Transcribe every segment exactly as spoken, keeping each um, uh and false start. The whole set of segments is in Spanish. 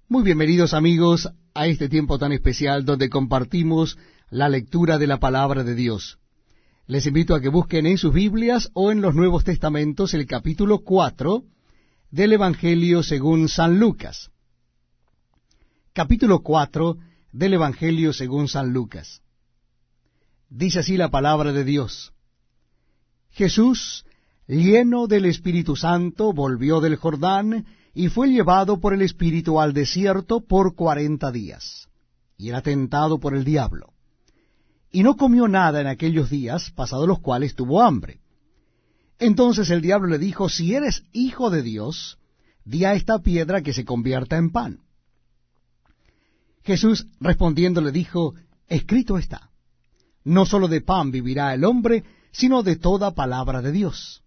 Muy bienvenidos amigos a este tiempo tan especial donde compartimos la lectura de la palabra de Dios. Les invito a que busquen en sus Biblias o en los Nuevos Testamentos el capítulo cuatro del Evangelio según San Lucas. Capítulo cuatro del Evangelio según San Lucas. Dice así la palabra de Dios. Jesús, lleno del Espíritu Santo, volvió del Jordán y fue llevado por el Espíritu al desierto por cuarenta días, y era tentado por el diablo. Y no comió nada en aquellos días, pasados los cuales tuvo hambre. Entonces el diablo le dijo, si eres hijo de Dios, di a esta piedra que se convierta en pan. Jesús respondiendo le dijo, escrito está, no sólo de pan vivirá el hombre, sino de toda palabra de Dios.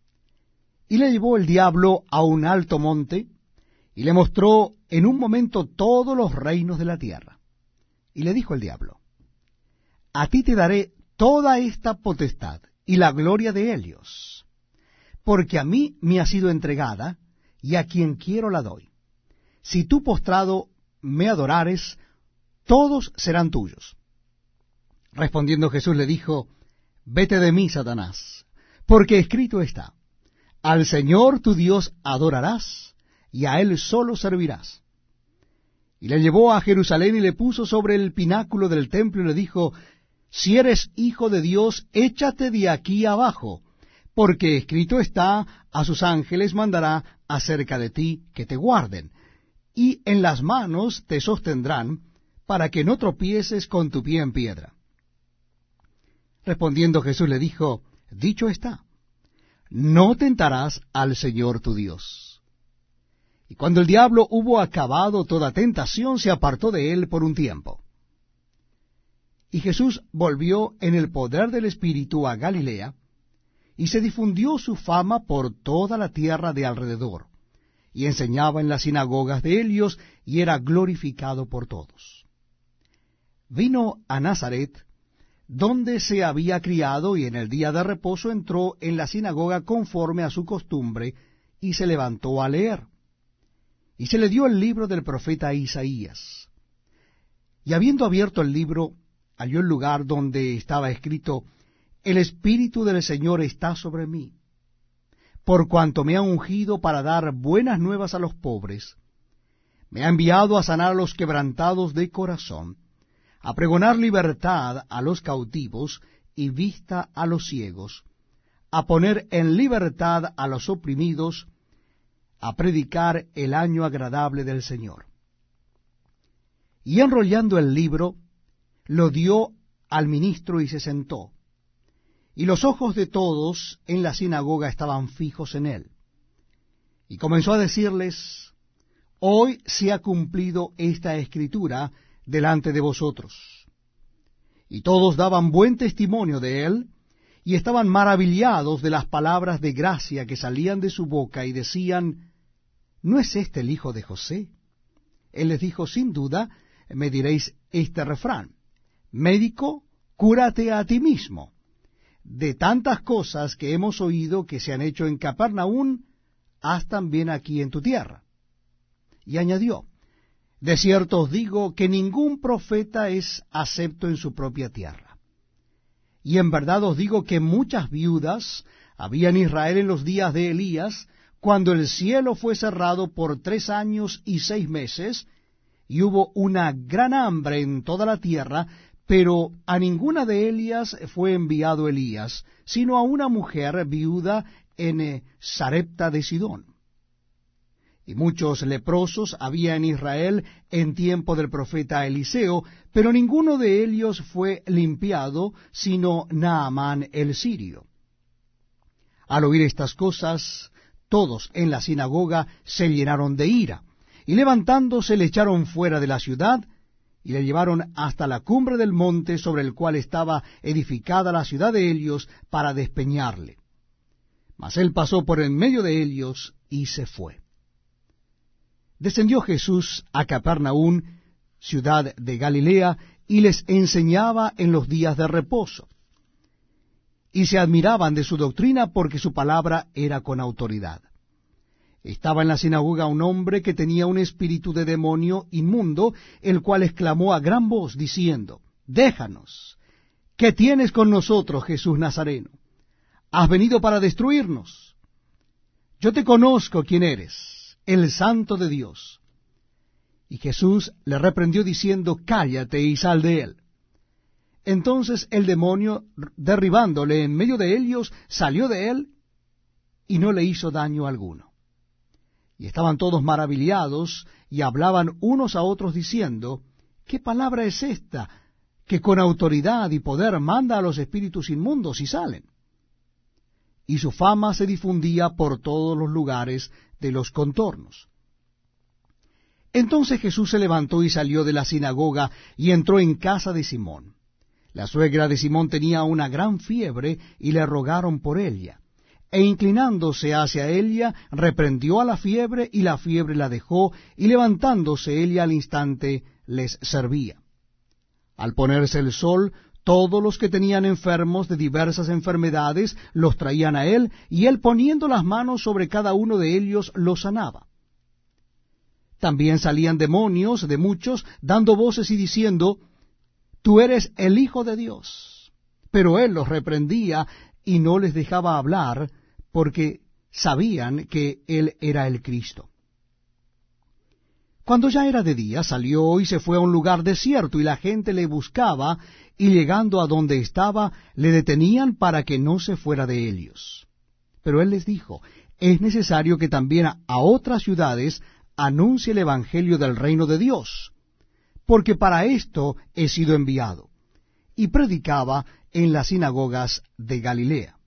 Y le llevó el diablo a un alto monte, y le mostró en un momento todos los reinos de la tierra. Y le dijo el diablo, a ti te daré toda esta potestad y la gloria de ellos, porque a mí me ha sido entregada, y a quien quiero la doy. Si tú postrado me adorares, todos serán tuyos. Respondiendo Jesús le dijo, vete de mí, Satanás, porque escrito está, al Señor tu Dios adorarás, y a Él solo servirás. Y le llevó a Jerusalén y le puso sobre el pináculo del templo y le dijo, si eres hijo de Dios, échate de aquí abajo, porque escrito está, a sus ángeles mandará acerca de ti que te guarden, y en las manos te sostendrán, para que no tropieces con tu pie en piedra. Respondiendo Jesús le dijo, dicho está, no tentarás al Señor tu Dios. Y cuando el diablo hubo acabado toda tentación, se apartó de él por un tiempo. Y Jesús volvió en el poder del Espíritu a Galilea, y se difundió su fama por toda la tierra de alrededor, y enseñaba en las sinagogas de ellos, y era glorificado por todos. Vino a Nazaret, donde se había criado, y en el día de reposo entró en la sinagoga conforme a su costumbre, y se levantó a leer. Y se le dio el libro del profeta Isaías. Y habiendo abierto el libro, halló el lugar donde estaba escrito, el Espíritu del Señor está sobre mí, por cuanto me ha ungido para dar buenas nuevas a los pobres, me ha enviado a sanar a los quebrantados de corazón, a pregonar libertad a los cautivos y vista a los ciegos, a poner en libertad a los oprimidos, a predicar el año agradable del Señor. Y enrollando el libro, lo dio al ministro y se sentó. Y los ojos de todos en la sinagoga estaban fijos en él. Y comenzó a decirles, hoy se ha cumplido esta escritura delante de vosotros. Y todos daban buen testimonio de él, y estaban maravillados de las palabras de gracia que salían de su boca, y decían, ¿no es este el hijo de José? Él les dijo, sin duda, me diréis este refrán, médico, cúrate a ti mismo. De tantas cosas que hemos oído que se han hecho en Capernaum, haz también aquí en tu tierra. Y añadió, de cierto os digo que ningún profeta es acepto en su propia tierra. Y en verdad os digo que muchas viudas había en Israel en los días de Elías, cuando el cielo fue cerrado por tres años y seis meses, y hubo una gran hambre en toda la tierra, pero a ninguna de ellas fue enviado Elías, sino a una mujer viuda en Sarepta de Sidón. Y muchos leprosos había en Israel en tiempo del profeta Eliseo, pero ninguno de ellos fue limpiado, sino Naamán el sirio. Al oír estas cosas, todos en la sinagoga se llenaron de ira, y levantándose le echaron fuera de la ciudad, y le llevaron hasta la cumbre del monte sobre el cual estaba edificada la ciudad de ellos, para despeñarle. Mas él pasó por en medio de ellos y se fue. Descendió Jesús a Capernaum, ciudad de Galilea, y les enseñaba en los días de reposo. Y se admiraban de su doctrina porque su palabra era con autoridad. Estaba en la sinagoga un hombre que tenía un espíritu de demonio inmundo, el cual exclamó a gran voz, diciendo, Déjanos, ¿qué tienes con nosotros, Jesús Nazareno? ¿Has venido para destruirnos? Yo te conozco quién eres, el Santo de Dios. Y Jesús le reprendió diciendo, Cállate y sal de él. Entonces el demonio, derribándole en medio de ellos, salió de él y no le hizo daño alguno. Y estaban todos maravillados y hablaban unos a otros diciendo, ¿qué palabra es esta que con autoridad y poder manda a los espíritus inmundos y salen? Y su fama se difundía por todos los lugares de los contornos. Entonces Jesús se levantó y salió de la sinagoga y entró en casa de Simón. La suegra de Simón tenía una gran fiebre y le rogaron por ella. E inclinándose hacia ella, reprendió a la fiebre, y la fiebre la dejó, y levantándose ella al instante les servía. Al ponerse el sol, todos los que tenían enfermos de diversas enfermedades los traían a él, y él poniendo las manos sobre cada uno de ellos los sanaba. También salían demonios de muchos, dando voces y diciendo, Tú eres el Hijo de Dios. Pero él los reprendía y no les dejaba hablar, porque sabían que él era el Cristo. Cuando ya era de día, salió y se fue a un lugar desierto, y la gente le buscaba, y llegando a donde estaba, le detenían para que no se fuera de ellos. Pero él les dijo, es necesario que también a otras ciudades anuncie el evangelio del reino de Dios, porque para esto he sido enviado. Y predicaba en las sinagogas de Galilea.